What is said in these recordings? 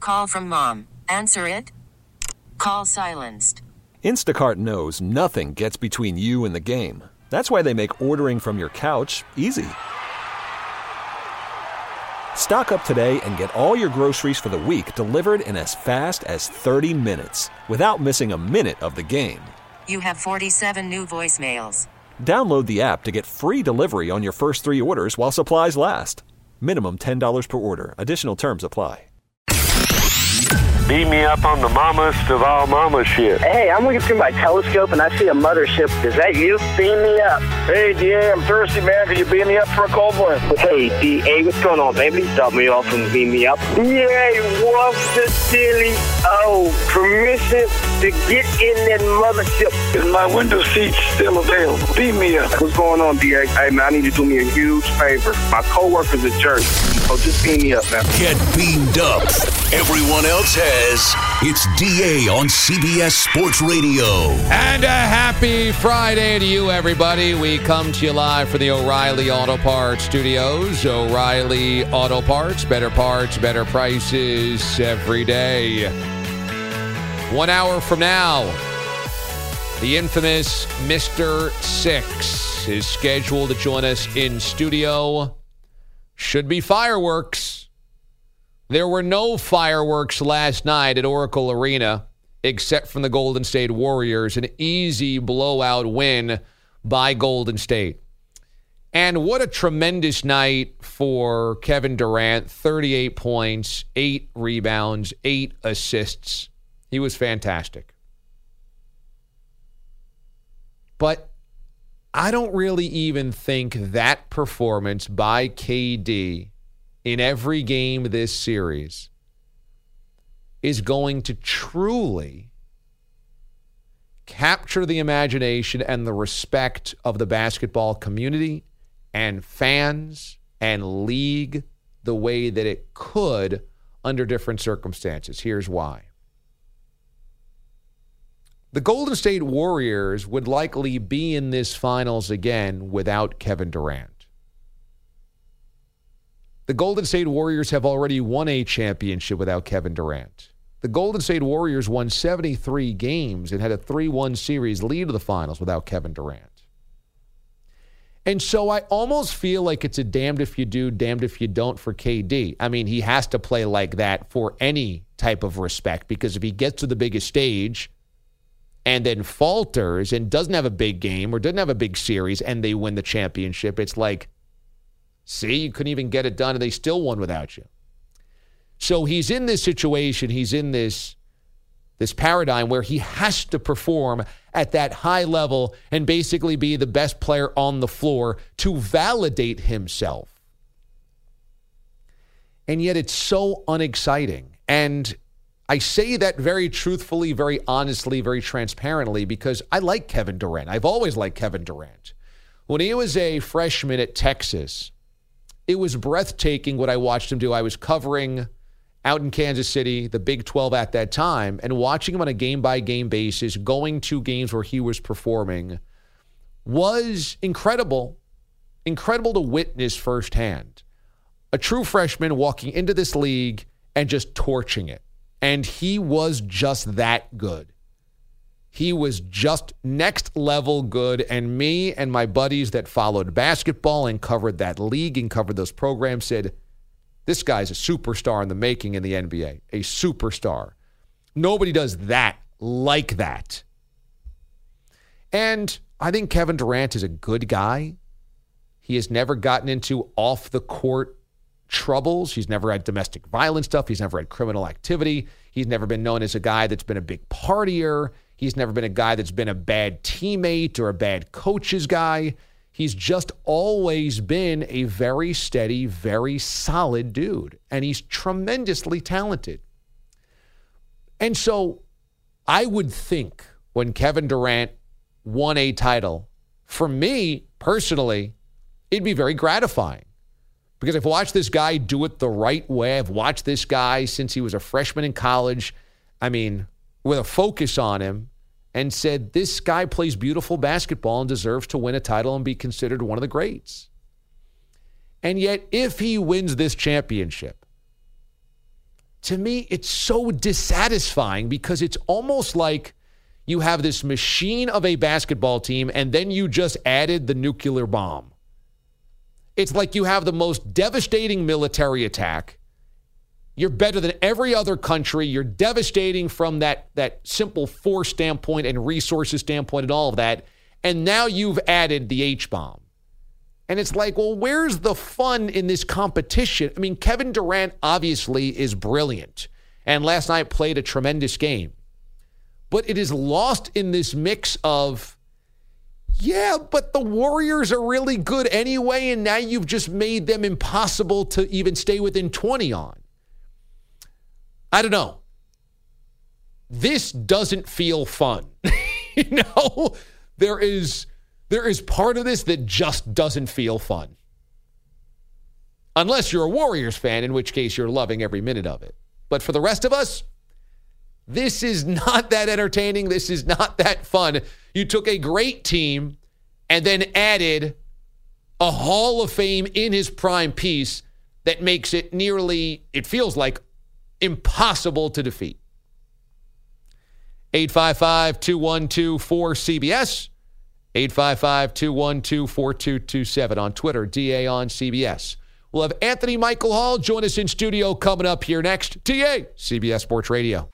Call from mom. Answer it. Call silenced. Instacart knows nothing gets between you and the game. That's why they make ordering from your couch easy. Stock up today and get all your groceries for the week delivered in as fast as 30 minutes without missing a minute of the game. You have 47 new voicemails. Download the app to get free delivery on your first 3 orders while supplies last. Minimum $10 per order. Additional terms apply. Beam me up on the mammast of all mama shit. Hey, I'm looking through my telescope and I see a mothership. Is that you? Beam me up. Hey, DA, I'm thirsty, man. Can you beam me up for a cold one? Hey, DA, what's going on, baby? Stop me off and beam me up. Yay, what's the silly? Oh, permission to get in that mothership. Is my window seat still available? Beam me up. What's going on, DA? Hey, man, I need you to do me a huge favor. My coworker's a jerk. So just beam me up, man. Get beamed up. Everyone else has. It's DA on CBS Sports Radio. And a happy Friday to you, everybody. We come to you live from the O'Reilly Auto Parts Studios. O'Reilly Auto Parts, better prices every day. 1 hour from now, the infamous Mr. Six is scheduled to join us in studio. Should be fireworks. There were no fireworks last night at Oracle Arena, except from the Golden State Warriors, an easy blowout win by Golden State. And what a tremendous night for Kevin Durant, 38 points, 8 rebounds, 8 assists. He was fantastic. But I don't really even think that performance by KD in every game this series is going to truly capture the imagination and the respect of the basketball community and fans and league the way that it could under different circumstances. Here's why. The Golden State Warriors would likely be in this finals again without Kevin Durant. The Golden State Warriors have already won a championship without Kevin Durant. The Golden State Warriors won 73 games and had a 3-1 series lead to the finals without Kevin Durant. And so I almost feel like it's a damned if you do, damned if you don't for KD. I mean, he has to play like that for any type of respect, because if he gets to the biggest stage and then falters and doesn't have a big game or doesn't have a big series and they win the championship, it's like, see, you couldn't even get it done and they still won without you. So he's in this situation, he's in this paradigm where he has to perform at that high level and basically be the best player on the floor to validate himself. And yet it's so unexciting. And I say that very truthfully, very honestly, very transparently, because I like Kevin Durant. I've always liked Kevin Durant. When he was a freshman at Texas, it was breathtaking what I watched him do. I was covering out in Kansas City, the Big 12 at that time, and watching him on a game-by-game basis, going to games where he was performing, was incredible. Incredible to witness firsthand. A true freshman walking into this league and just torching it. And he was just that good. He was just next level good. And me and my buddies that followed basketball and covered that league and covered those programs said, this guy's a superstar in the making in the NBA. A superstar. Nobody does that like that. And I think Kevin Durant is a good guy. He has never gotten into off-the-court troubles. He's never had domestic violence stuff. He's never had criminal activity. He's never been known as a guy that's been a big partier. He's never been a guy that's been a bad teammate or a bad coach's guy. He's just always been a very steady, very solid dude. And he's tremendously talented. And so I would think when Kevin Durant won a title, for me personally, it'd be very gratifying. Because I've watched this guy do it the right way. I've watched this guy since he was a freshman in college. I mean, with a focus on him, and said, this guy plays beautiful basketball and deserves to win a title and be considered one of the greats. And yet, if he wins this championship, to me, it's so dissatisfying because it's almost like you have this machine of a basketball team and then you just added the nuclear bomb. It's like you have the most devastating military attack. You're better than every other country. You're devastating from that simple force standpoint and resources standpoint and all of that. And now you've added the H-bomb. And it's like, well, where's the fun in this competition? I mean, Kevin Durant obviously is brilliant. And last night played a tremendous game. But it is lost in this mix of, yeah, but the Warriors are really good anyway. And now you've just made them impossible to even stay within 20 on. I don't know. This doesn't feel fun. There is part of this that just doesn't feel fun. Unless you're a Warriors fan, in which case you're loving every minute of it. But for the rest of us, this is not that entertaining. This is not that fun. You took a great team and then added a Hall of Fame in his prime piece that makes it nearly, it feels like, impossible to defeat. 855-212-4CBS. 855-212-4227 on Twitter, DA on CBS. We'll have Anthony Michael Hall join us in studio coming up here next. DA, CBS Sports Radio.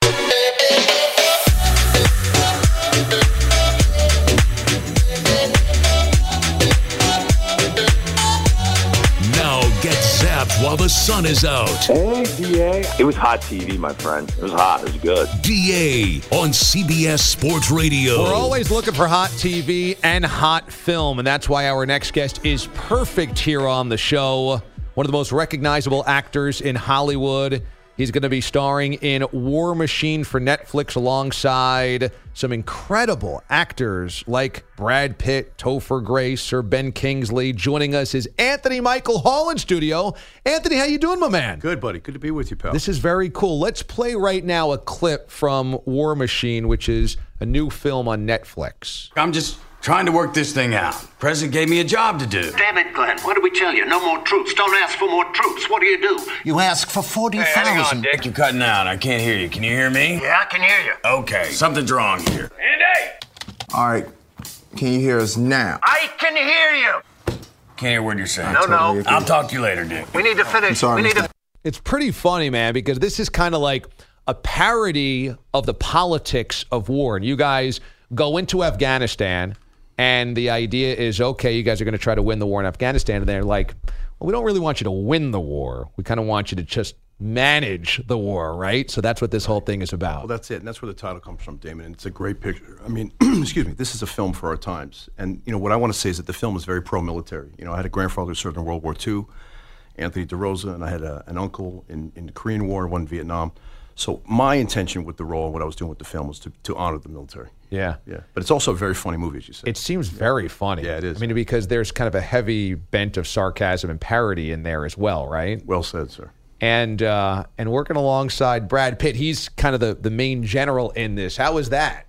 Now get zapped while the sun is out. Hey, DA. It was hot TV, my friend. It was hot. It was good. DA on CBS Sports Radio. We're always looking for hot TV and hot film, and that's why our next guest is perfect here on the show. One of the most recognizable actors in Hollywood. He's going to be starring in War Machine for Netflix alongside some incredible actors like Brad Pitt, Topher Grace, Sir Ben Kingsley. Joining us is Anthony Michael Hall in studio. Anthony, how you doing, my man? Good, buddy. Good to be with you, pal. This is very cool. Let's play right now a clip from War Machine, which is a new film on Netflix. I'm just trying to work this thing out. President gave me a job to do. Damn it, Glenn. What did we tell you? No more troops. Don't ask for more troops. What do? You ask for 40,000. Hey, hang on, Dick. You're cutting out. I can't hear you. Can you hear me? Yeah, I can hear you. Okay. Something's wrong here. Andy! All right. Can you hear us now? I can hear you. Can't hear what you're saying. No. I'll talk to you later, Dick. We need to finish. I'm sorry, It's pretty funny, man, because this is kind of like a parody of the politics of war. And you guys go into Afghanistan, and the idea is, okay, you guys are going to try to win the war in Afghanistan. And they're like, well, we don't really want you to win the war. We kind of want you to just manage the war, right? So that's what this whole thing is about. Well, that's it. And that's where the title comes from, Damon. And it's a great picture. I mean, excuse me, this is a film for our times. And, what I want to say is that the film is very pro-military. I had a grandfather who served in World War II, Anthony DeRosa, and I had an uncle in the Korean War, one in Vietnam. So my intention with the role and what I was doing with the film was to honor the military. Yeah. But it's also a very funny movie, as you said. It seems very funny. Yeah, it is. I mean, because there's kind of a heavy bent of sarcasm and parody in there as well, right? Well said, sir. And working alongside Brad Pitt, he's kind of the main general in this. How is that?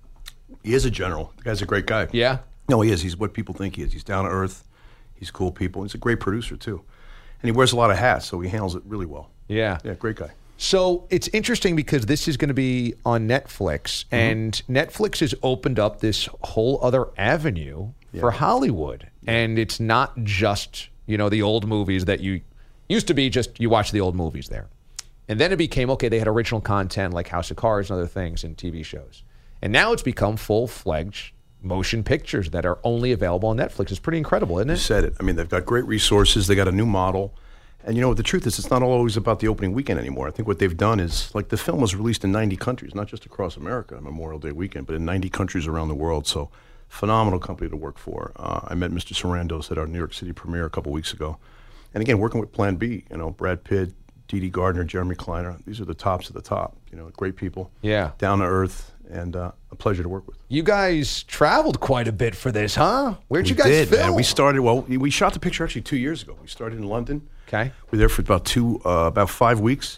He is a general. The guy's a great guy. Yeah? No, he is. He's what people think he is. He's down to earth. He's cool people. He's a great producer, too. And he wears a lot of hats, so he handles it really well. Yeah. Yeah, great guy. So it's interesting because this is going to be on Netflix, and Netflix has opened up this whole other avenue for Hollywood. And it's not just, the old movies that you used to be just you watch the old movies there. And then it became, okay, they had original content like House of Cards and other things and TV shows. And now it's become full-fledged motion pictures that are only available on Netflix. It's pretty incredible, isn't it? You said it. I mean, they've got great resources. They got a new model. And the truth is, it's not always about the opening weekend anymore. I think what they've done is, the film was released in 90 countries, not just across America on Memorial Day weekend, but in 90 countries around the world. So, phenomenal company to work for. I met Mr. Sarandos at our New York City premiere a couple weeks ago. And again, working with Plan B, Brad Pitt, Dee Gardner, Jeremy Kleiner. These are the tops of the top. Great people. Yeah. Down to earth, and a pleasure to work with. You guys traveled quite a bit for this, huh? Where'd you guys did, film? Man. We shot the picture actually 2 years ago. We started in London. Okay. We were there for about 5 weeks,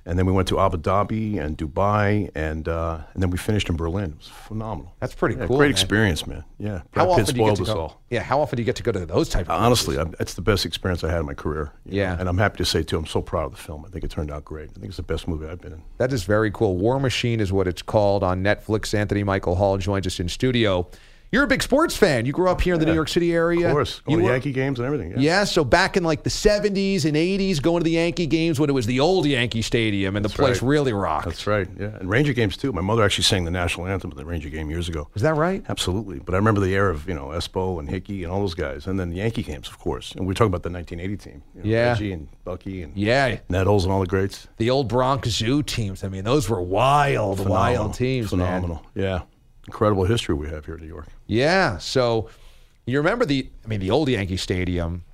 And then we went to Abu Dhabi and Dubai, and then we finished in Berlin. It was phenomenal. That's pretty cool. Great man. experience, man. Yeah. How Brad Pitt often do you get spoiled to us go? all. Yeah, how often do you get to go to those type of Honestly, movies? it's the best experience I had in my career. Yeah. And I'm happy to say, too, I'm so proud of the film. I think it turned out great. I think it's the best movie I've been in. That is very cool. War Machine is what it's called on Netflix. Anthony Michael Hall joins us in studio. You're a big sports fan. You grew up here in the New York City area. Of course. Going to Yankee games and everything. Yeah, so back in like the 70s and 80s, going to the Yankee games when it was the old Yankee Stadium and the place really rocked. That's right, yeah. And Ranger games, too. My mother actually sang the national anthem at the Ranger game years ago. Is that right? Absolutely. But I remember the era of, Espo and Hickey and all those guys. And then the Yankee games, of course. And we're talking about the 1980 team. Reggie and Bucky and Nettles and all the greats. The old Bronx Zoo teams. I mean, those were wild teams, Phenomenal. man. Yeah. Incredible history we have here in New York. Yeah. So you remember the old Yankee Stadium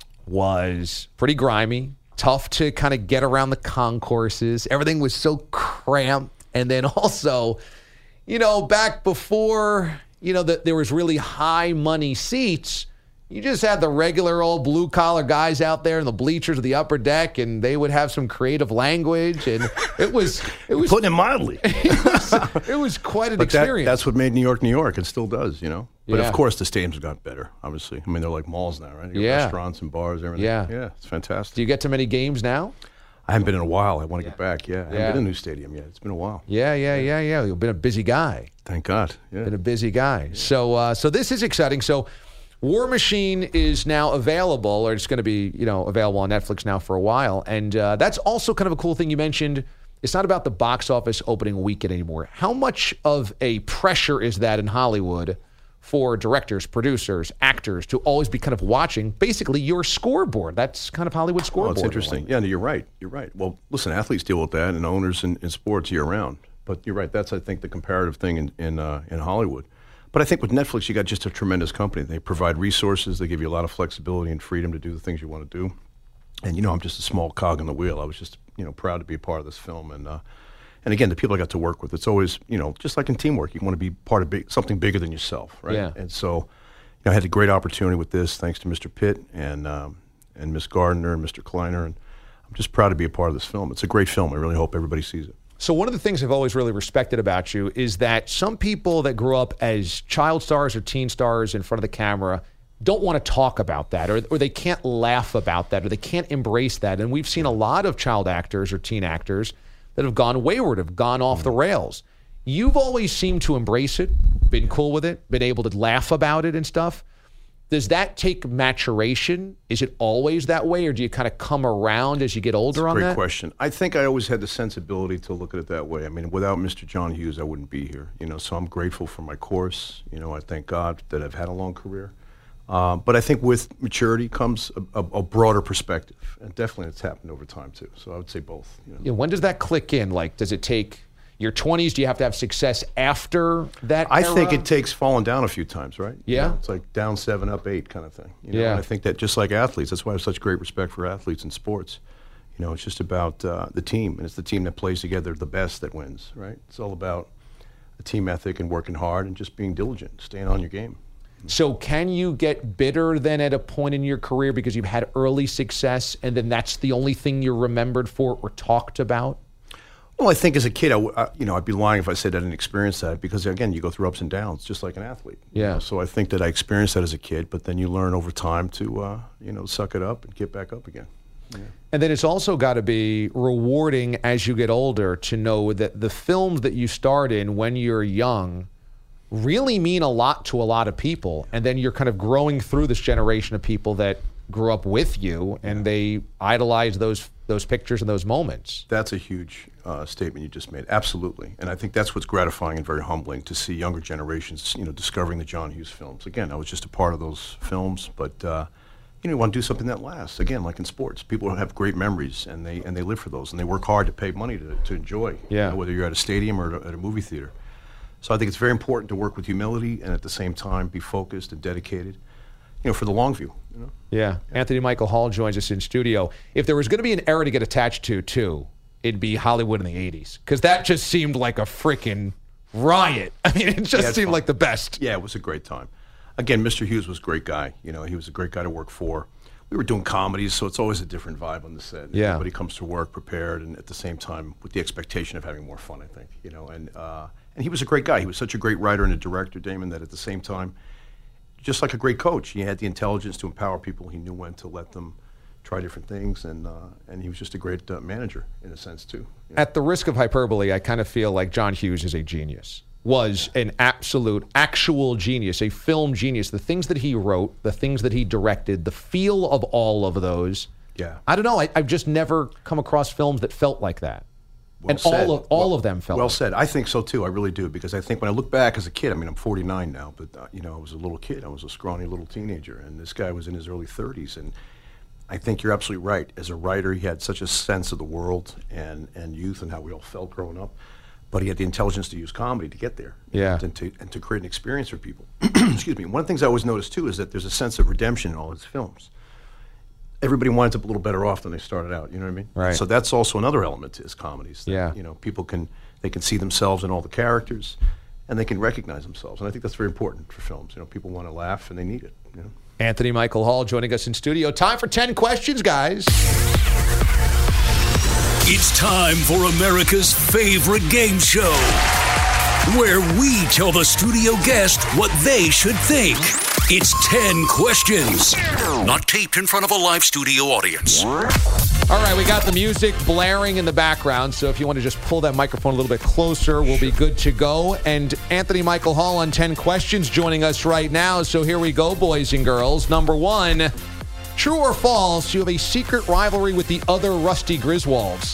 was pretty grimy, tough to kind of get around the concourses. Everything was so cramped. And then also, back before, that there was really high money seats, you just had the regular old blue collar guys out there in the bleachers of the upper deck, and they would have some creative language, and it was putting it mildly. it was quite an experience. That's what made New York, New York. It still does, But Yeah. of course, the stadiums have got better. Obviously, I mean they're like malls now, right? You got restaurants and bars, everything. Yeah, it's fantastic. Do you get to many games now? I haven't been in a while. I want to get back. Yeah, I haven't been in a new stadium yet. It's been a while. Yeah. You've been a busy guy. Thank God. Yeah, been a busy guy. So this is exciting. So War Machine is now available, or it's going to be, available on Netflix now for a while. And that's also kind of a cool thing you mentioned. It's not about the box office opening weekend anymore. How much of a pressure is that in Hollywood for directors, producers, actors to always be kind of watching basically your scoreboard? That's kind of Hollywood scoreboard. Oh, it's interesting. Yeah, no, you're right. Well, listen, athletes deal with that and owners in sports year round. But you're right. That's, I think, the comparative thing in Hollywood. But I think with Netflix, you got just a tremendous company. They provide resources. They give you a lot of flexibility and freedom to do the things you want to do. And, I'm just a small cog in the wheel. I was just, proud to be a part of this film. And again, the people I got to work with, it's always, just like in teamwork, you want to be part of something bigger than yourself, right? Yeah. And so, I had a great opportunity with this, thanks to Mr. Pitt and Miss Gardner and Mr. Kleiner. And I'm just proud to be a part of this film. It's a great film. I really hope everybody sees it. So one of the things I've always really respected about you is that some people that grew up as child stars or teen stars in front of the camera don't want to talk about that, or they can't laugh about that, or they can't embrace that. And we've seen a lot of child actors or teen actors that have gone wayward, have gone off the rails. You've always seemed to embrace it, been cool with it, been able to laugh about it and stuff. Does that take maturation? Is it always that way, or do you kind of come around as you get older on that? Great question. I think I always had the sensibility to look at it that way. I mean, without Mr. John Hughes, I wouldn't be here. So I'm grateful for my course. I thank God that I've had a long career. But I think with maturity comes a broader perspective, and definitely it's happened over time too. So I would say both. Yeah, when does that click in? Like, does it take your 20s? Do you have to have success after that I era? think it takes falling down a few times, right? Yeah. It's like down 7, up 8 kind of thing. Yeah. And I think that just like athletes, that's why I have such great respect for athletes in sports. It's just about the team, and it's the team that plays together the best that wins, right? It's all about the team ethic and working hard and just being diligent, staying on your game. So can you get bitter then at a point in your career because you've had early success and then that's the only thing you're remembered for or talked about? Well, I think as a kid, I'd be lying if I said I didn't experience that because, again, you go through ups and downs just like an athlete. Yeah. So I think that I experienced that as a kid, but then you learn over time to, suck it up and get back up again. Yeah. And then it's also got to be rewarding as you get older to know that the films that you start in when you're young really mean a lot to a lot of people. And then you're kind of growing through this generation of people that grew up with you and they idolize those pictures and those moments. That's a huge statement you just made. Absolutely. And I think that's what's gratifying and very humbling to see younger generations, discovering the John Hughes films. Again, I was just a part of those films, but you want to do something that lasts. Again, like in sports, people have great memories and they live for those and they work hard to pay money to enjoy. Yeah. Whether you're at a stadium or at a movie theater. So I think it's very important to work with humility and at the same time be focused and dedicated, for the long view. Yeah. Anthony Michael Hall joins us in studio. If there was going to be an era to get attached to, too, it'd be Hollywood in the 80s. Because that just seemed like a freaking riot. I mean, it just seemed like the best. Yeah, it was a great time. Again, Mr. Hughes was a great guy. He was a great guy to work for. we were doing comedies, so it's always a different vibe on the set. Yeah. Everybody comes to work prepared, and at the same time with the expectation of having more fun, I think. And he was a great guy. He was such a great writer and a director, Damon, that at the same time, just like a great coach, he had the intelligence to empower people. He knew when to let them try different things, and he was just a great manager in a sense too. At the risk of hyperbole, I kind of feel like John Hughes is a genius. Was an actual genius, a film genius. The things that he wrote, the things that he directed, the feel of all of those. Yeah. I don't know. I've just never come across films that felt like that. Well and said. all of them felt well like said. I think so too. I really do, because I think when I look back as a kid, I mean, I'm 49 now, but I was a little kid. I was a scrawny little teenager, and this guy was in his early 30s, and I think you're absolutely right. As a writer, he had such a sense of the world and youth and how we all felt growing up. But he had the intelligence to use comedy to get there. Yeah. And to create an experience for people. Excuse me. One of the things I always noticed, too, is that there's a sense of redemption in all his films. Everybody winds up a little better off than they started out. You know what I mean? Right. So that's also another element to his comedies. That, Yeah. People can see themselves in all the characters, and they can recognize themselves. And I think that's very important for films. People want to laugh, and they need it. Anthony Michael Hall joining us in studio. Time for 10 questions, guys. It's time for America's favorite game show, where we tell the studio guest what they should think. It's 10 questions, not taped in front of a live studio audience. All right, we got the music blaring in the background, so if you want to just pull that microphone a little bit closer, we'll be good to go. And Anthony Michael Hall on 10 questions joining us right now. So here we go, boys and girls. Number 1, true or false, you have a secret rivalry with the other Rusty Griswolds?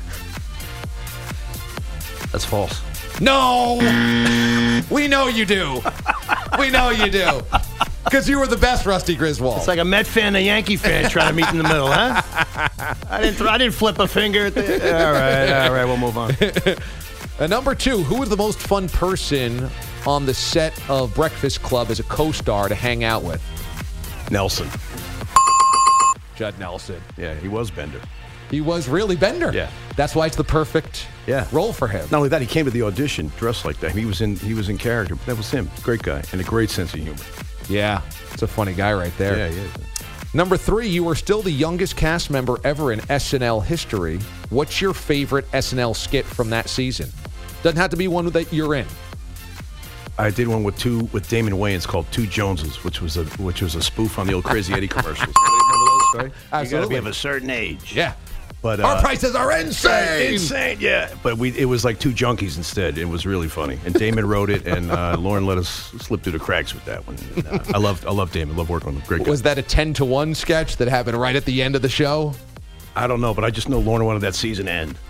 That's false. No! We know you do. We know you do. Because you were the best Rusty Griswold. It's like a Met fan and a Yankee fan trying to meet in the middle, huh? I didn't flip a finger at the... All right, we'll move on. Number 2, who was the most fun person on the set of Breakfast Club as a co-star to hang out with? Nelson. Judd Nelson. Yeah, he was Bender. He was really Bender. Yeah. That's why it's the perfect role for him. Not only that, he came to the audition dressed like that. He was in character, but that was him. Great guy and a great sense of humor. Yeah, it's a funny guy right there. Yeah, he is. Number 3, you are still the youngest cast member ever in SNL history. What's your favorite SNL skit from that season? Doesn't have to be one that you're in. I did one with Damon Wayans called Two Joneses, which was a spoof on the old Crazy Eddie commercials. Remember those, right? Absolutely. You got to be of a certain age. Yeah. But our prices are insane. Insane, yeah. But it was like Two Junkies instead. It was really funny. And Damon wrote it, and Lauren let us slip through the cracks with that one. And, I love Damon. Love working with him. Great guy. Was that a 10-to-1 sketch that happened right at the end of the show? I don't know, but I just know Lauren wanted that season to end.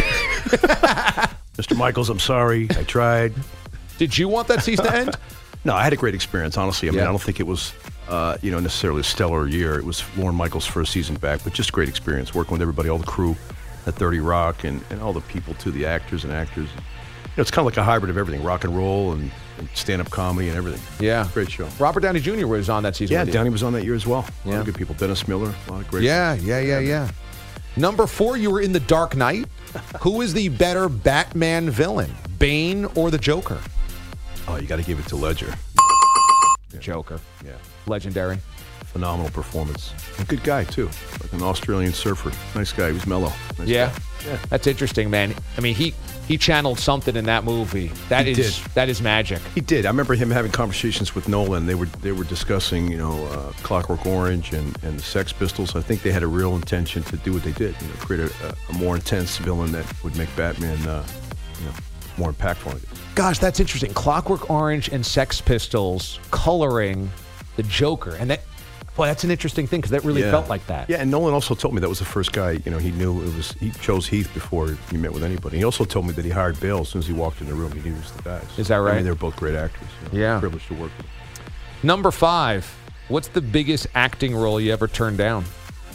Mr. Michaels, I'm sorry. I tried. Did you want that season to end? No, I had a great experience, honestly. I mean, I don't think it was, necessarily a stellar year. It was Lauren Michaels' first season back, but just great experience working with everybody, all the crew at 30 Rock, and all the people, too, the actors and actors. It's kind of like a hybrid of everything, rock and roll and stand-up comedy and everything. Yeah. Great show. Robert Downey Jr. was on that season. Yeah, Downey was on that year as well. A lot Yeah. of good people. Dennis Miller, a lot of great Yeah. Number 4, you were in The Dark Knight. Who is the better Batman villain, Bane or the Joker? Oh, you got to give it to Ledger. Joker. Yeah. Legendary. Phenomenal performance. A good guy, too. Like an Australian surfer. Nice guy. He was mellow. Nice Yeah. guy. That's interesting, man. I mean, he channeled something in that movie. That is magic. He did. I remember him having conversations with Nolan. They were discussing, Clockwork Orange and the Sex Pistols. I think they had a real intention to do what they did. Create a more intense villain that would make Batman, more impactful, I guess. Gosh, that's interesting. Clockwork Orange and Sex Pistols coloring the Joker. And that's an interesting thing because that really felt like that. Yeah, and Nolan also told me that was the first guy, he knew he chose Heath before he met with anybody. He also told me that he hired Bale as soon as he walked in the room. He knew he was the guys. Is that right? I mean, they're both great actors. Yeah. Privileged to work with them. Number 5, what's the biggest acting role you ever turned down?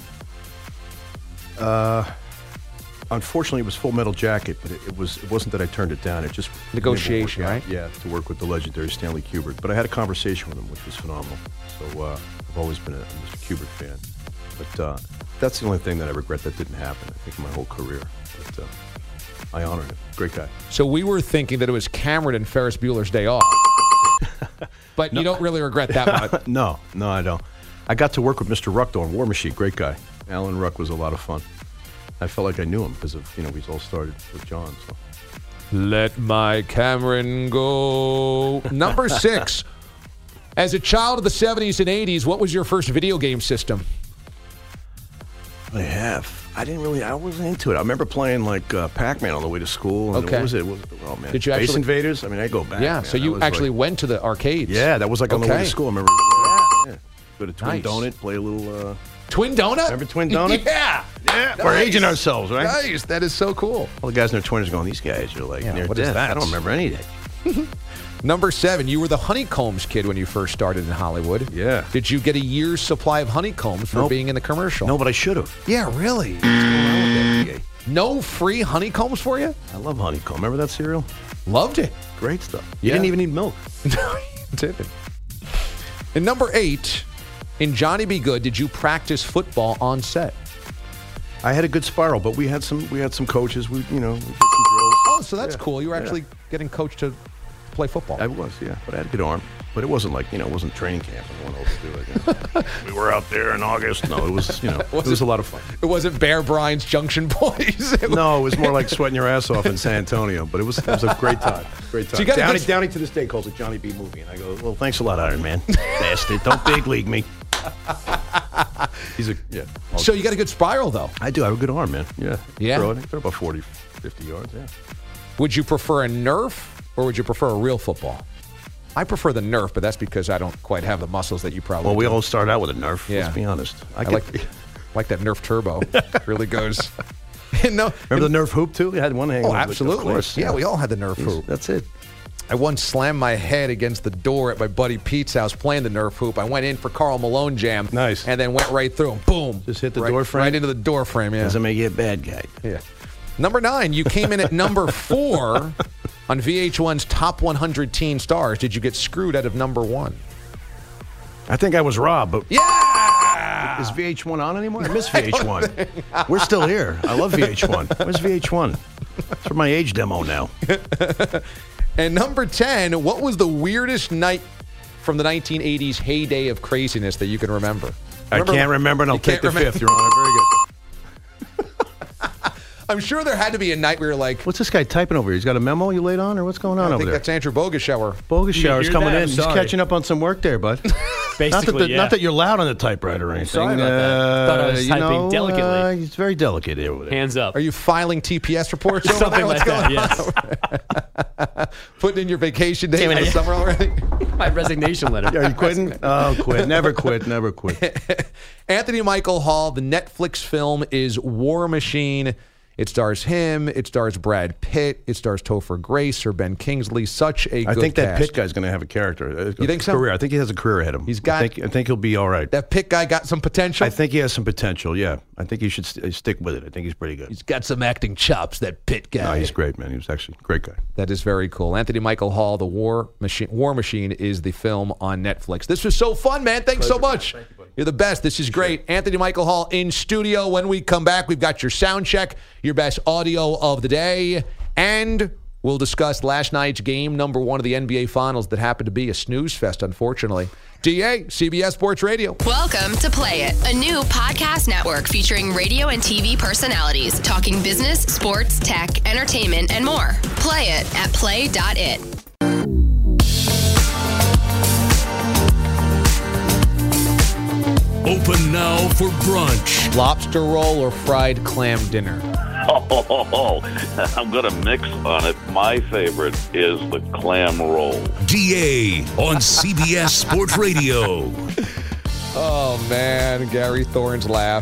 Unfortunately, it was Full Metal Jacket, but it wasn't that I turned it down. It just negotiation, never worked right? out. Yeah, to work with the legendary Stanley Kubrick. But I had a conversation with him, which was phenomenal. So I've always been a Mr. Kubrick fan. But that's the only thing that I regret that didn't happen, I think, in my whole career. But I honored him. Great guy. So we were thinking that it was Cameron and Ferris Bueller's Day Off. But you don't really regret that much. No, I don't. I got to work with Mr. Ruck on War Machine. Great guy. Alan Ruck was a lot of fun. I felt like I knew him because of, we all started with John. So. Let my Cameron go. Number 6. As a child of the 70s and 80s, what was your first video game system? I wasn't into it. I remember playing like Pac-Man on the way to school. And Okay. What was it? Oh, man. Did you Space actually- Invaders? I mean, I go back. Yeah, man. so you actually went to the arcades. Yeah, that was like on the way Okay. to school. I remember. Yeah. Go to Twin Nice. Donut, play a little... Twin Donut? Remember Twin Donut? Yeah. Yeah. We're aging ourselves, right? Nice. That is so cool. All the guys in their 20s are going, these guys are like near what is death. that? I don't remember any of that. Number 7, you were the Honeycombs kid when you first started in Hollywood. Yeah. Did you get a year's supply of honeycombs for Nope. being in the commercial? No, but I should have. Yeah, really? No free honeycombs for you? I love honeycomb. Remember that cereal? Loved it. Great stuff. You Yeah. didn't even need milk. No, you didn't. And number 8, in Johnny Be Good, did you practice football on set? I had a good spiral, but we had some coaches. We did some drills. Oh, so that's cool. You were actually getting coached to play football. I was, yeah. But I had a good arm. But it wasn't like, it wasn't training camp. I don't want to overdo it. We were out there in August. No, it was, it was a lot of fun. It wasn't Bear Bryant's Junction Boys. No, it was more like sweating your ass off in San Antonio. But it was a great time. Great time. So you got a good- Downey to this day calls it Johnny B movie. And I go, well, thanks a lot, Iron Man. Bastard. Don't big league me. So you got a good spiral, though. I do. I have a good arm, man. Yeah. Yeah? Throw about 40, 50 yards, yeah. Would you prefer a Nerf or would you prefer a real football? I prefer the Nerf, but that's because I don't quite have the muscles that you probably Well, we do. all start out with a Nerf. Yeah. Let's be honest. I like that Nerf Turbo. Really goes. No, Remember the Nerf hoop, too? We had one hanging. Oh, on the- of absolutely. course, Yeah, we all had the Nerf hoop. That's it. I once slammed my head against the door at my buddy Pete's house playing the Nerf hoop. I went in for Karl Malone jam. Nice. And then went right through him. Boom. Just hit the right, door frame? Right into the door frame, yeah. Doesn't make you a bad guy. Yeah. Number 9, you came in at number 4 on VH1's Top 100 Teen Stars. Did you get screwed out of number 1? I think I was robbed, but... Yeah! Is VH1 on anymore? I miss VH1. We're still here. I love VH1. Where's VH1? It's for my age demo now. And number 10, what was the weirdest night from the 1980s heyday of craziness that you can remember? I can't remember, and I'll take the fifth, Your Honor. Very good. I'm sure there had to be a night where you're like, What's this guy typing over here? He's got a memo you laid on, or what's going on I over think there? that's Andrew Boguschauer. Boguschauer's hear coming that? in. I'm He's sorry. catching up on some work there, bud. Basically, not that you're loud on the typewriter or anything. Sorry about that. Thought I was typing delicately. He's very delicate over there. Hands up. Are you filing TPS reports? over Something there? like What's that, going yes. Putting in your vacation days for the summer already? My resignation letter. Are you quitting? Oh, quit. Never quit. Never quit. Anthony Michael Hall, the Netflix film is War Machine. It stars him. It stars Brad Pitt. It stars Topher Grace, Sir Ben Kingsley. Such a good I think that cast. Pitt guy's going to have a character. You think so? Career. I think he has a career ahead of him. He's got- I think he'll be all right. That Pitt guy got some potential. I think he has some potential, yeah. I think he should stick with it. I think he's pretty good. He's got some acting chops, that Pitt guy. No, he's great, man. He was actually a great guy. That is very cool. Anthony Michael Hall, The War Machine is the film on Netflix. This was so fun, man. Thanks so much. Thank you, buddy. You're the best. This is great. Anthony Michael Hall in studio. When we come back, we've got your sound check, your best audio of the day, and we'll discuss last night's game, number 1 of the NBA Finals that happened to be a snooze fest, unfortunately. DA, CBS Sports Radio. Welcome to Play It, a new podcast network featuring radio and TV personalities talking business, sports, tech, entertainment, and more. Play it at play.it. Open now for brunch. Lobster roll or fried clam dinner? I'm going to mix on it. My favorite is the clam roll. DA on CBS Sports Radio. Oh, man. Gary Thorne's laugh.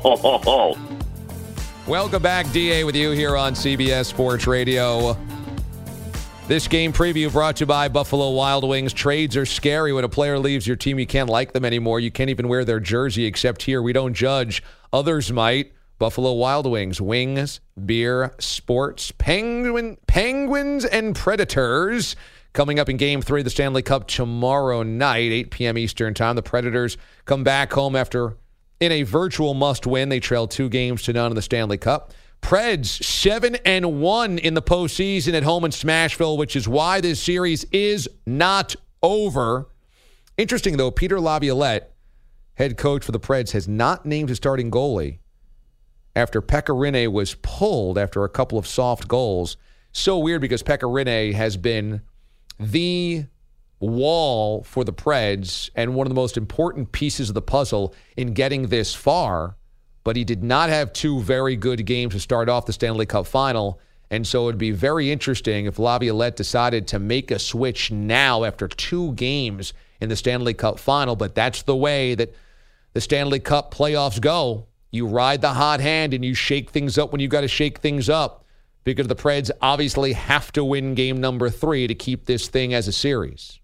Welcome back, DA, with you here on CBS Sports Radio. This game preview brought to you by Buffalo Wild Wings. Trades are scary. When a player leaves your team, you can't like them anymore. You can't even wear their jersey, except here we don't judge. Others might. Buffalo Wild Wings. Wings, beer, sports, Penguins, and Predators. Coming up in Game 3 of the Stanley Cup tomorrow night, 8 p.m. Eastern Time. The Predators come back home after, in a virtual must-win, they trailed 2-0 in the Stanley Cup. Preds 7-1 in the postseason at home in Smashville, which is why this series is not over. Interesting, though, Peter Laviolette head coach for the Preds, has not named his starting goalie after Pekka Rinne was pulled after a couple of soft goals. So weird because Pekka Rinne has been the wall for the Preds and one of the most important pieces of the puzzle in getting this far, but he did not have two very good games to start off the Stanley Cup final, and so it would be very interesting if Laviolette decided to make a switch now after 2 games in the Stanley Cup final, but that's the way that the Stanley Cup playoffs go. You ride the hot hand and you shake things up when you got to shake things up, because the Preds obviously have to win game number 3 to keep this thing as a series.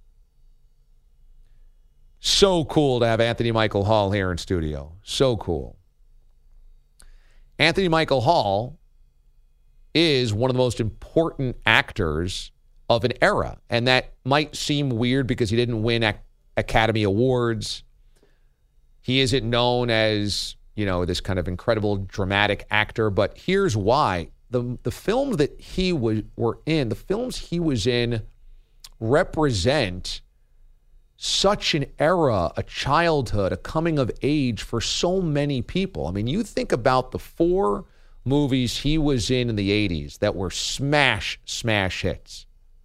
So cool to have Anthony Michael Hall here in studio. So cool. Anthony Michael Hall is one of the most important actors of an era, and that might seem weird because he didn't win Academy Awards. He isn't known as, this kind of incredible dramatic actor, but here's why. The films that he were in, the films he was in represent such an era, a childhood, a coming of age for so many people. I mean, you think about the 4 movies he was in the 80s that were smash hits.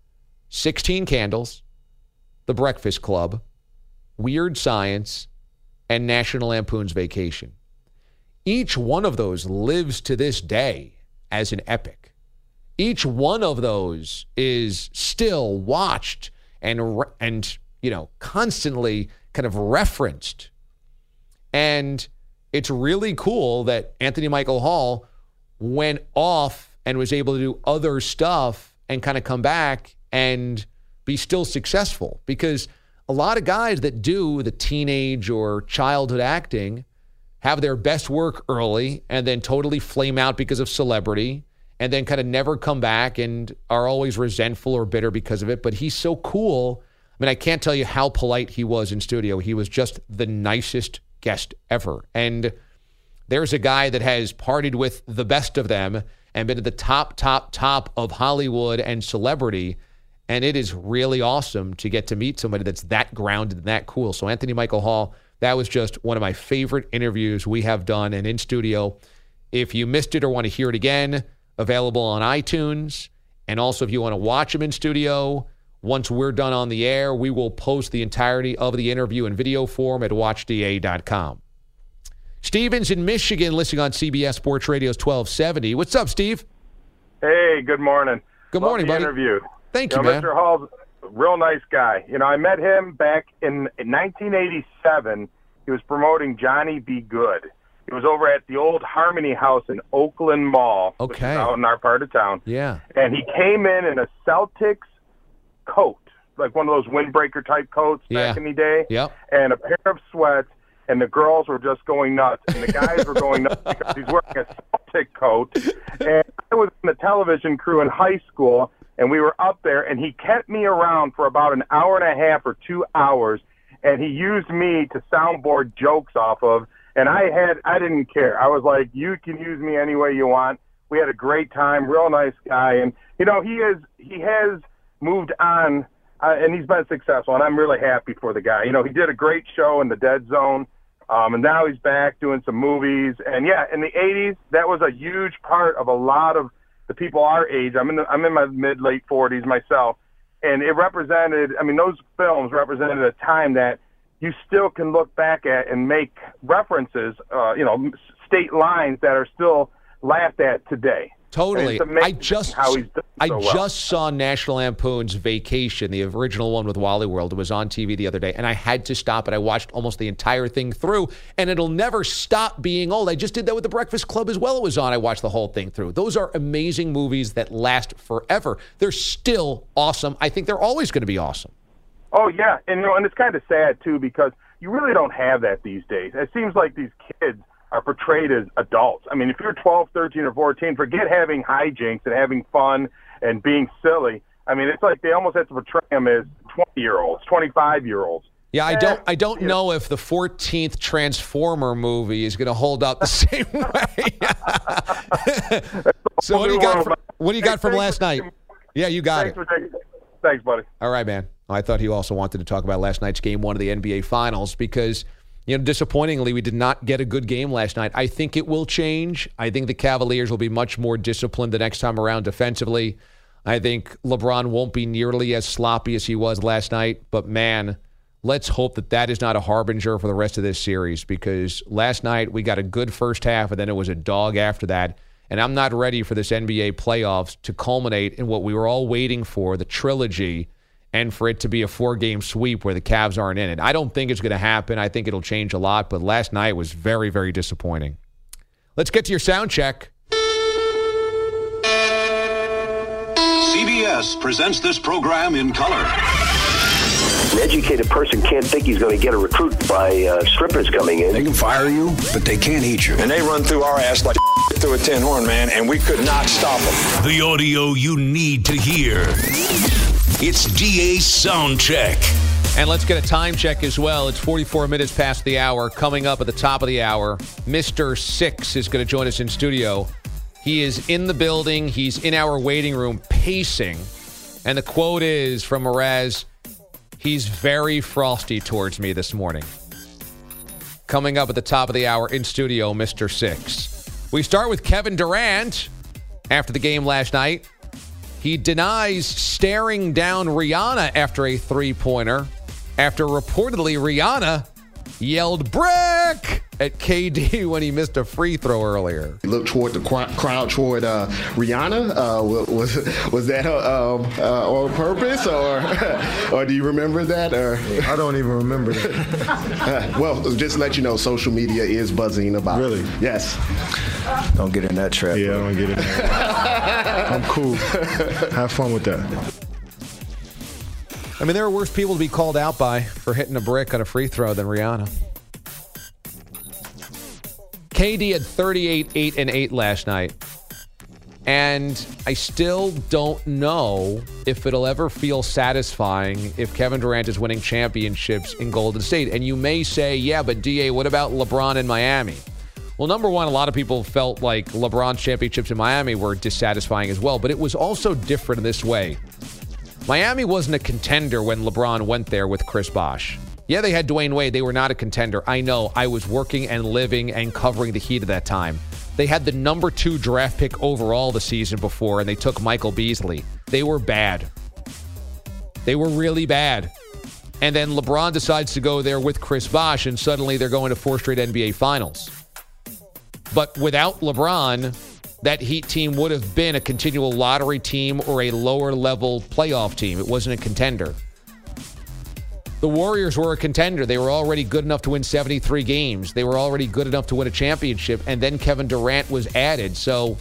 16 Candles, The Breakfast Club, Weird Science, and National Lampoon's Vacation. Each one of those lives to this day as an epic. Each one of those is still watched and constantly kind of referenced. And it's really cool that Anthony Michael Hall went off and was able to do other stuff and kind of come back and be still successful, because a lot of guys that do the teenage or childhood acting have their best work early and then totally flame out because of celebrity and then kind of never come back and are always resentful or bitter because of it. But he's so cool. I mean, I can't tell you how polite he was in studio. He was just the nicest guest ever. And there's a guy that has partied with the best of them and been at the top of Hollywood and celebrity. And it is really awesome to get to meet somebody that's that grounded and that cool. So Anthony Michael Hall, that was just one of my favorite interviews we have done and in studio. If you missed it or want to hear it again, available on iTunes. And also if you want to watch him in studio, once we're done on the air, we will post the entirety of the interview in video form at watchda.com. Steven's in Michigan, listening on CBS Sports Radio's 1270. What's up, Steve? Hey, good morning. Good morning, buddy. Interview. Thank you, man. Mr. Hall's a real nice guy. I met him back in 1987. He was promoting Johnny Be Good. He was over at the old Harmony House in Oakland Mall, which is out in our part of town. Yeah. And he came in a Celtics coat, like one of those windbreaker type coats back in the day, and a pair of sweats, and the girls were just going nuts, and the guys were going nuts because he's wearing a Celtic coat. And I was in the television crew in high school, and we were up there, and he kept me around for about an hour and a half or 2 hours, and he used me to soundboard jokes off of, and I didn't care. I was like, you can use me any way you want. We had a great time, real nice guy, and he has moved on, and he's been successful, and I'm really happy for the guy. He did a great show in the Dead Zone, and now he's back doing some movies. And yeah, in the 80s, that was a huge part of a lot of the people our age. I'm in my mid-late 40s myself, and it represented, those films represented a time that you still can look back at and make references, state lines that are still laughed at today. Totally. I just saw National Lampoon's Vacation, the original one with Wally World. It was on TV the other day, and I had to stop it. I watched almost the entire thing through, and it'll never stop being old. I just did that with The Breakfast Club as well. It was on. I watched the whole thing through. Those are amazing movies that last forever. They're still awesome. I think they're always going to be awesome. Oh, yeah. And, and it's kind of sad, too, because you really don't have that these days. It seems like these kids are portrayed as adults. If you're 12, 13, or 14, forget having hijinks and having fun and being silly. It's like they almost have to portray them as 20-year-olds, 25-year-olds. Yeah, I don't know if the 14th Transformer movie is going to hold up the same way. So what do you got from last night? Yeah, you got it. Thanks, buddy. All right, man. I thought he also wanted to talk about last night's Game 1 of the NBA Finals because disappointingly, we did not get a good game last night. I think it will change. I think the Cavaliers will be much more disciplined the next time around defensively. I think LeBron won't be nearly as sloppy as he was last night. But, man, let's hope that is not a harbinger for the rest of this series, because last night we got a good first half and then it was a dog after that. And I'm not ready for this NBA playoffs to culminate in what we were all waiting for, the trilogy, and for it to be a 4-game sweep where the Cavs aren't in it. I don't think it's going to happen. I think it'll change a lot. But last night was very, very disappointing. Let's get to your sound check. CBS presents this program in color. An educated person can't think he's going to get a recruit by strippers coming in. They can fire you, but they can't eat you. And they run through our ass like through a tin horn, man, and we could not stop them. The audio you need to hear. It's DA's Sound Check. And let's get a time check as well. It's 44 minutes past the hour. Coming up at the top of the hour, Mr. Six is going to join us in studio. He is in the building. He's in our waiting room pacing. And the quote is from Mraz, he's very frosty towards me this morning. Coming up at the top of the hour in studio, Mr. Six. We start with Kevin Durant after the game last night. He denies staring down Rihanna after a three-pointer, after reportedly Rihanna yelled brick at KD when he missed a free throw earlier. He looked toward the crowd toward Rihanna. Was that on purpose, or do you remember that? Or I don't even remember that. Well, just to let you know, social media is buzzing about. Really? Yes. Don't get in that trap. Yeah, I don't get in that. I'm cool. Have fun with that. I mean, there are worse people to be called out by for hitting a brick on a free throw than Rihanna. KD had 38, 8, and 8 last night. And I still don't know if it'll ever feel satisfying if Kevin Durant is winning championships in Golden State. And you may say, yeah, but DA, what about LeBron in Miami? Well, number one, a lot of people felt like LeBron's championships in Miami were dissatisfying as well. But it was also different in this way. Miami wasn't a contender when LeBron went there with Chris Bosh. Yeah, they had Dwayne Wade. They were not a contender. I know. I was working and living and covering the Heat at that time. They had the number 2 draft pick overall the season before, and they took Michael Beasley. They were bad. They were really bad. And then LeBron decides to go there with Chris Bosh, and suddenly they're going to 4 straight NBA Finals. But without LeBron, that Heat team would have been a continual lottery team or a lower-level playoff team. It wasn't a contender. The Warriors were a contender. They were already good enough to win 73 games. They were already good enough to win a championship, and then Kevin Durant was added. So,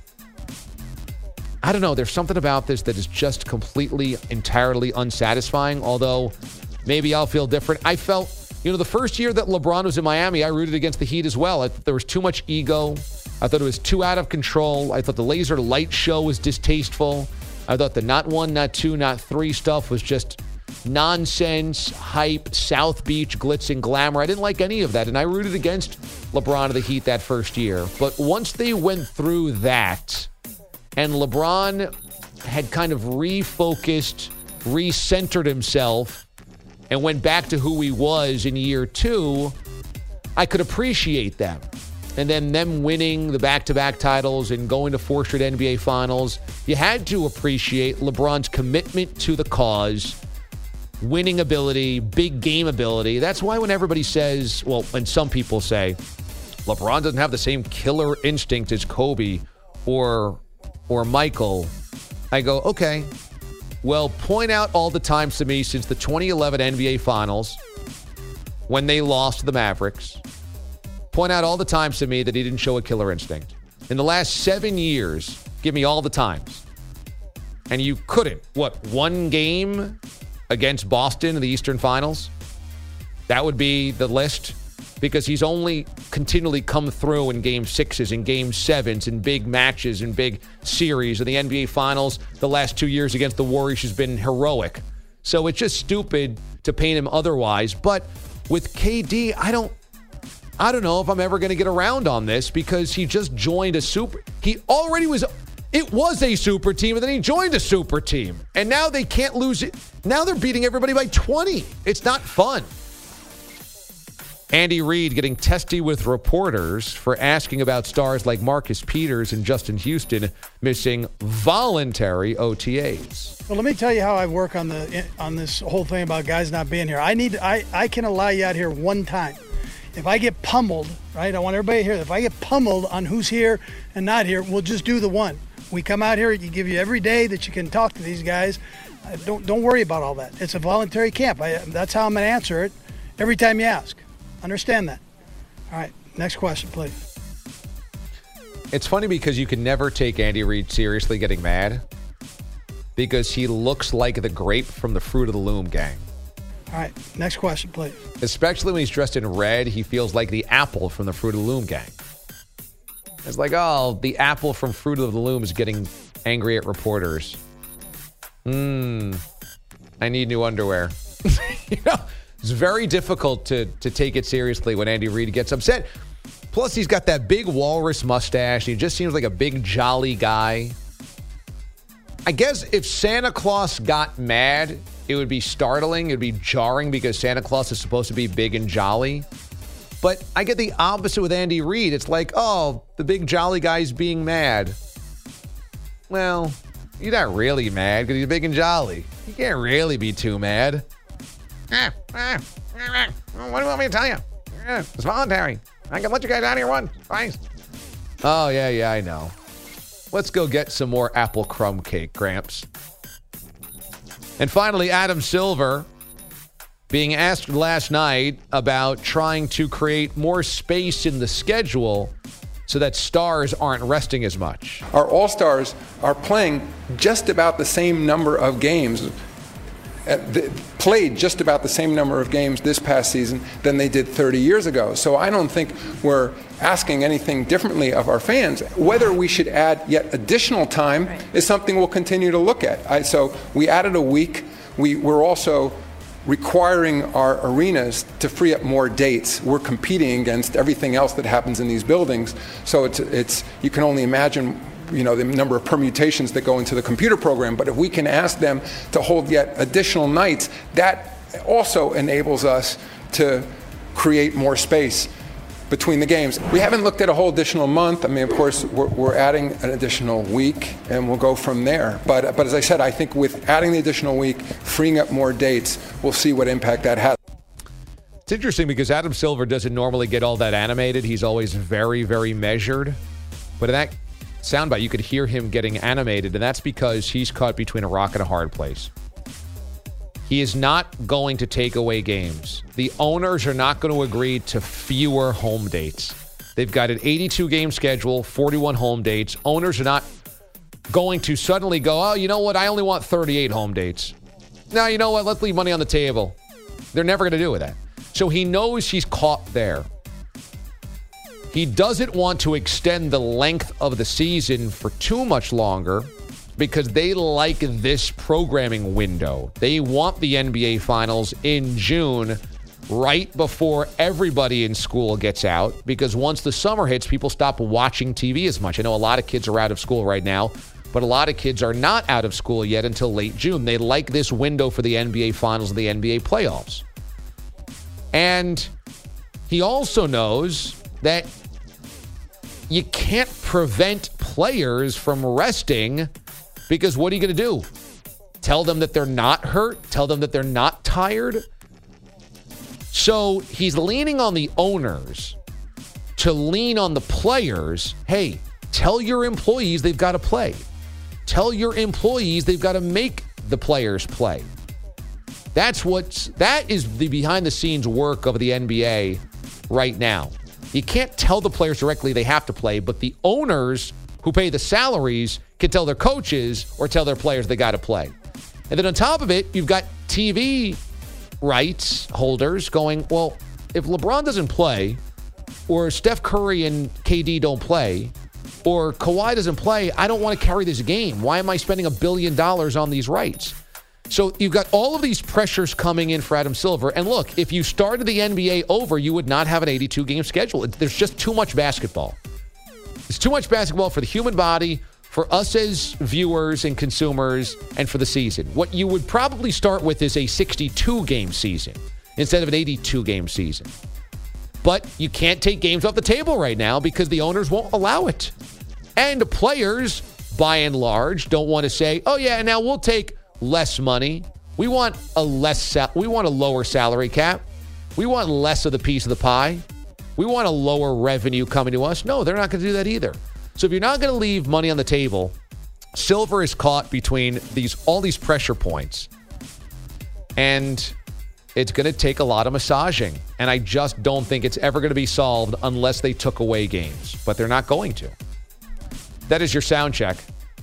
I don't know. There's something about this that is just completely, entirely unsatisfying, although maybe I'll feel different. I felt, the first year that LeBron was in Miami, I rooted against the Heat as well. I thought there was too much ego. I thought it was too out of control. I thought the laser light show was distasteful. I thought the not 1, not 2, not 3 stuff was just nonsense, hype, South Beach, glitz and glamour. I didn't like any of that, and I rooted against LeBron and the Heat that first year. But once they went through that, and LeBron had kind of refocused, recentered himself, and went back to who he was in year 2, I could appreciate them. And then them winning the back-to-back titles and going to 4 straight NBA Finals, you had to appreciate LeBron's commitment to the cause, winning ability, big game ability. That's why when everybody says, well, and some people say, LeBron doesn't have the same killer instinct as Kobe or Michael, I go, okay, well, point out all the times to me since the 2011 NBA Finals when they lost to the Mavericks. Point out all the times to me that he didn't show a killer instinct. In the last 7 years, give me all the times. And you couldn't. What, 1 game against Boston in the Eastern Finals? That would be the list, because he's only continually come through in Game 6s and Game 7s and big matches and big series. In the NBA Finals, the last 2 years against the Warriors has been heroic. So it's just stupid to paint him otherwise. But with KD, I don't know if I'm ever going to get around on this, because he just joined he already was. It was a super team, and then he joined a super team. And now they can't lose it. Now they're beating everybody by 20. It's not fun. Andy Reid getting testy with reporters for asking about stars like Marcus Peters and Justin Houston missing voluntary OTAs. Well, let me tell you how I work on this whole thing about guys not being here. I can allow you out here one time. If I get pummeled, right, I want everybody here. If I get pummeled on who's here and not here, we'll just do the one. We come out here, you give you every day that you can talk to these guys. Don't worry about all that. It's a voluntary camp. That's how I'm going to answer it every time you ask. Understand that. All right, next question, please. It's funny because you can never take Andy Reid seriously getting mad because he looks like the grape from the Fruit of the Loom gang. All right, next question, please. Especially when he's dressed in red, he feels like the apple from the Fruit of the Loom gang. It's like, oh, the apple from Fruit of the Loom is getting angry at reporters. I need new underwear. It's very difficult to take it seriously when Andy Reid gets upset. Plus, he's got that big walrus mustache. He just seems like a big, jolly guy. I guess if Santa Claus got mad, it would be startling. It would be jarring because Santa Claus is supposed to be big and jolly. But I get the opposite with Andy Reid. It's like, oh, the big, jolly guy's being mad. Well, you're not really mad because he's big and jolly. You can't really be too mad. What do you want me to tell you? It's voluntary. I can let you guys out here once. Fine. Oh, yeah, I know. Let's go get some more apple crumb cake, Gramps. And finally, Adam Silver being asked last night about trying to create more space in the schedule so that stars aren't resting as much. Our All-Stars are playing just about the same number of games, played just about the same number of games this past season than they did 30 years ago. So I don't think we're asking anything differently of our fans. Whether we should add yet additional time is something we'll continue to look at. So we added a week. We're also requiring our arenas to free up more dates. We're competing against everything else that happens in these buildings. So it's you can only imagine the number of permutations that go into the computer program. But if we can ask them to hold yet additional nights, that also enables us to create more space between the games. We haven't looked at a whole additional month. I mean, of course, we're adding an additional week, and we'll go from there. But as I said, I think with adding the additional week, freeing up more dates, we'll see what impact that has. It's interesting because Adam Silver doesn't normally get all that animated. He's always very, very measured. But in that soundbite, you could hear him getting animated, and that's because he's caught between a rock and a hard place. He is not going to take away games. The owners are not going to agree to fewer home dates. They've got an 82-game schedule, 41 home dates. Owners are not going to suddenly go, oh, you know what? I only want 38 home dates. No, you know what? Let's leave money on the table. They're never going to do that. So he knows he's caught there. He doesn't want to extend the length of the season for too much longer because they like this programming window. They want the NBA Finals in June, right before everybody in school gets out, because once the summer hits, people stop watching TV as much. I know a lot of kids are out of school right now, but a lot of kids are not out of school yet until late June. They like this window for the NBA Finals and the NBA playoffs. And he also knows that you can't prevent players from resting, because what are you going to do? Tell them that they're not hurt? Tell them that they're not tired? So he's leaning on the owners to lean on the players. Hey, tell your employees they've got to play. Tell your employees they've got to make the players play. That is the behind-the-scenes work of the NBA right now. You can't tell the players directly they have to play, but the owners who pay the salaries can tell their coaches or tell their players they got to play. And then on top of it, you've got TV rights holders going, well, if LeBron doesn't play, or Steph Curry and KD don't play, or Kawhi doesn't play, I don't want to carry this game. Why am I spending $1 billion on these rights? So you've got all of these pressures coming in for Adam Silver. And look, if you started the NBA over, you would not have an 82-game schedule. There's just too much basketball. It's too much basketball for the human body, for us as viewers and consumers, and for the season. What you would probably start with is a 62-game season instead of an 82-game season. But you can't take games off the table right now because the owners won't allow it. And the players, by and large, don't want to say, oh, yeah, now we'll take less money. We want a lower salary cap. We want less of the piece of the pie. We want a lower revenue coming to us. No, they're not going to do that either. So if you're not going to leave money on the table, Silver is caught between all these pressure points. And it's going to take a lot of massaging. And I just don't think it's ever going to be solved unless they took away games. But they're not going to. That is your sound check.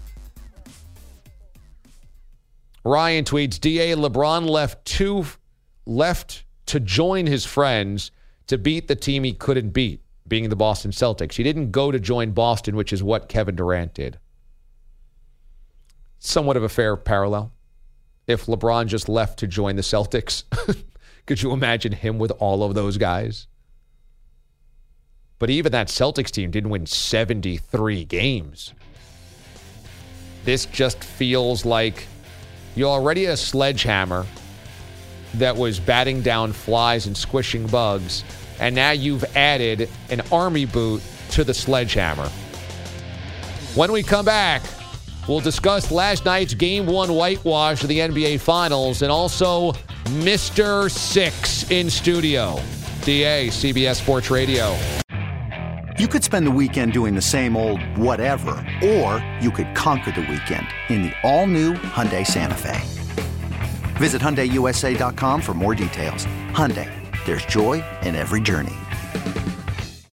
Ryan tweets, DA, LeBron left to join his friends to beat the team he couldn't beat, being the Boston Celtics. He didn't go to join Boston, which is what Kevin Durant did. Somewhat of a fair parallel. If LeBron just left to join the Celtics, could you imagine him with all of those guys? But even that Celtics team didn't win 73 games. This just feels like you're already a sledgehammer that was batting down flies and squishing bugs, and now you've added an army boot to the sledgehammer. When we come back, we'll discuss last night's Game 1 whitewash of the NBA Finals and also Mr. Six in studio. DA, CBS Sports Radio. You could spend the weekend doing the same old whatever, or you could conquer the weekend in the all-new Hyundai Santa Fe. Visit HyundaiUSA.com for more details. Hyundai, there's joy in every journey.